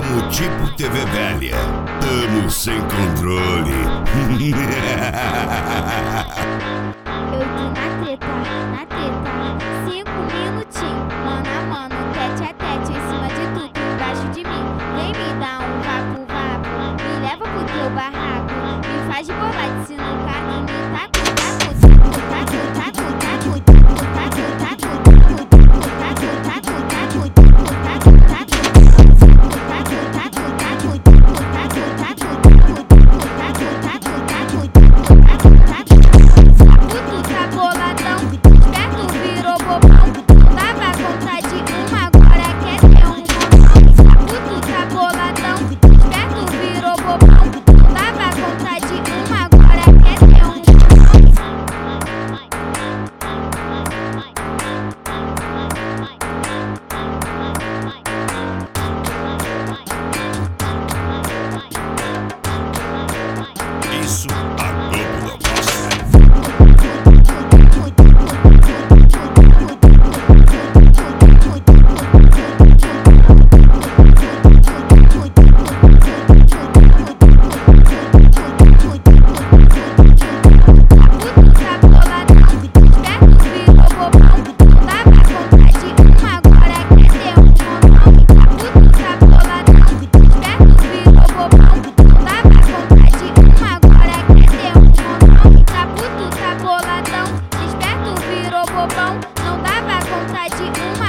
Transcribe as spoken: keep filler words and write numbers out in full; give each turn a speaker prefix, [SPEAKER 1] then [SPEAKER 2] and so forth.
[SPEAKER 1] Tamo tipo T V velha, tamo sem controle.
[SPEAKER 2] Eu tô na treta, na treta, cinco minutinhos, mano a mano, tete a tete, em cima de tudo, embaixo de mim. Vem me dar um vapo, vapo, me leva pro teu barraco, me faz de bolar de sinuca e me taco, taco, taco, taco, taco, taco, taco, taco, taco, taco, taco, taco, taco,
[SPEAKER 1] Isso a Globo não mostra.
[SPEAKER 2] Não dava vontade, um